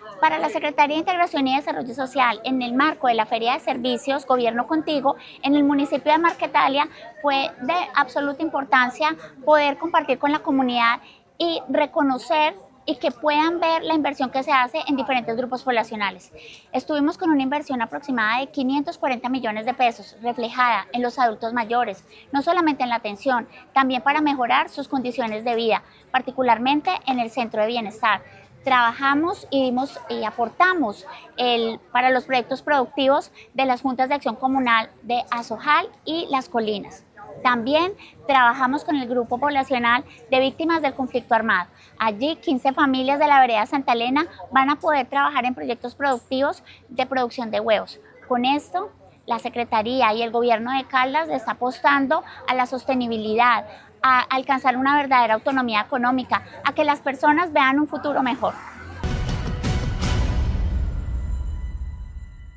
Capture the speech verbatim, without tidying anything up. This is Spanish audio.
Para la Secretaría de Integración y Desarrollo Social, en el marco de la Feria de Servicios Gobierno Contigo, en el municipio de Marquetalia, fue de absoluta importancia poder compartir con la comunidad y reconocer y que puedan ver la inversión que se hace en diferentes grupos poblacionales. Estuvimos con una inversión aproximada de quinientos cuarenta millones de pesos, reflejada en los adultos mayores, no solamente en la atención, también para mejorar sus condiciones de vida, particularmente en el centro de bienestar. Trabajamos y, dimos, y aportamos el, para los proyectos productivos de las Juntas de Acción Comunal de Azojal y Las Colinas. También trabajamos con el grupo poblacional de víctimas del conflicto armado. Allí quince familias de la vereda Santa Elena van a poder trabajar en proyectos productivos de producción de huevos. Con esto, la Secretaría y el gobierno de Caldas está apostando a la sostenibilidad, a alcanzar una verdadera autonomía económica, a que las personas vean un futuro mejor.